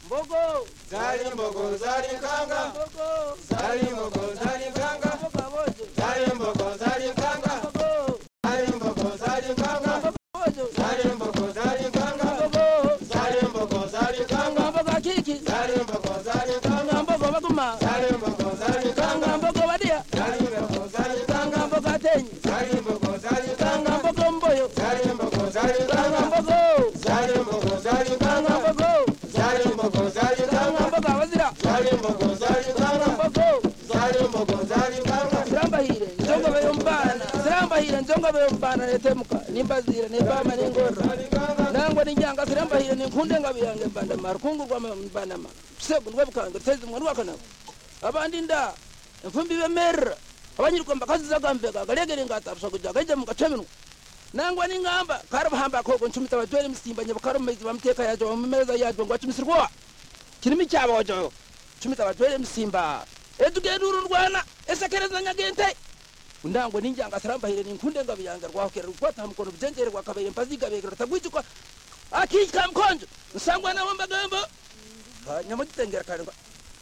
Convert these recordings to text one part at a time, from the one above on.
mbogo zari mbogo zari kanga mbogo zari mbogo zari kanga mbogo abojo zari mbogo zari kanga mbogo zari mbogo zari kanga abojo zari mbogo zari kanga mbogo zari mbogo zari kanga mbogo akiki zari mbogo zari kanga mbogo baguma zari mbogo zari kanga mbogo wadia zari mbogo zari kanga mbogo atenyi zari mbogo zari kanga mbogo mboyo zari mbogo zari kanga mbogo zari mbogo zari kanga mbogo zari mbogo zari kanga mbogo awazira zari mbogo zari kanga mbogo zari mbogo zari kanga sirambahire njonga bayombana sirambahire njonga bayombana netemuka nimbazira nebama ningorra nangwa ninjanga sirambahire ninkunde ngabiyange mbanda marukungu kwa mbanda ma sego ndwebukanga tezi mwana wakana abandi nda mfumbi bemerra abanyirwa mbakazi zagambega galegere ngatabsha kuja gaje mukacemenu nangwa ningamba karabahamba koko ncumita bajwere musimba nyabukaro mezi bamteka yaje bameza yaje ngo acumisirwa kirimi cyabo wajo cumita bajwere musimba edugeduru rwana esekereza nyagente undangwa ninjanga sarambahire ninkunde ngabiyanga rwakera rwata mukono byenjere rwakabere mpaziga begera tagwicuka akika mkonjo nsangwa na wambagambo nyamugitengera karengwa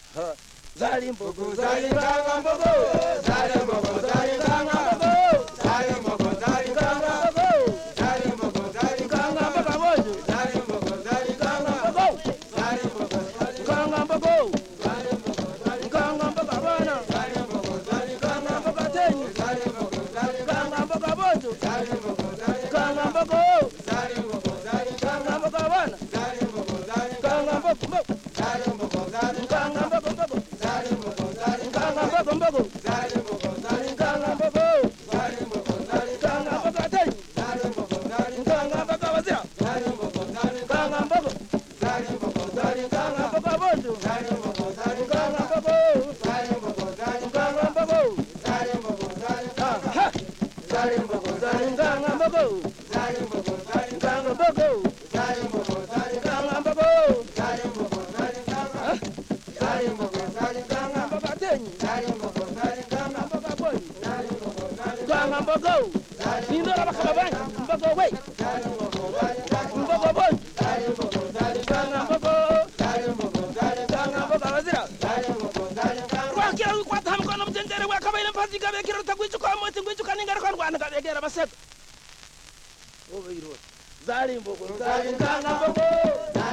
zari mbogo zari kanga mbogo zari mbogo zari kanga zari mbogo zari kanga zari mbogo zari kanga mbogo abojo zari mbogo zari kanga mbogo zari mbogo zari kanga mbogo zari mbogo zari kanga mbogo abana zari mbogo zari kanga mbogo atenyi zari mbogo zari kanga mbogo abojo zari mbogo zari kanga mbogo zari mbogo zari kanga mbogo abana zari mbogo zari kanga mbogo mbogo zari mbogo zari kanga mbogo mbogo zari mbogo zari kanga mbogo mbogo zari mbogo zari kanga mbogo zari mbogo zari kanga mbogo atenyi zari mbogo zari kanga mbogo abazira zari mbogo zari kanga mbogo zari mbogo zari kanga mbogo abojo zari mbogo zari kanga mbogo zari mbogo zari kanga mbogo zari mbogo zari ha zari mbogo zari kanga mbogo zari mbogo zari kanga mbogo zari mbogo zari kanga mbogo zari mbogo zari zari mbogo zari kanga mbogo atenyi zari mbogo zari kanga mbogo abojo zari mbogo zari kanga mbogo nindora bakabanya mbogo we zari mbogo zari mbogo abojo zari mbogo zari kanga mbogo zari mbogo zari kanga mbogo abazira zari mbogo zari rwakira wikwata hamkono mjendere wakabaile mpazi gabekira rutagwicuka amoti ngwicuka ningara kwa rwana gabekera baseka obeiro zari mbogo zari kanga mbogo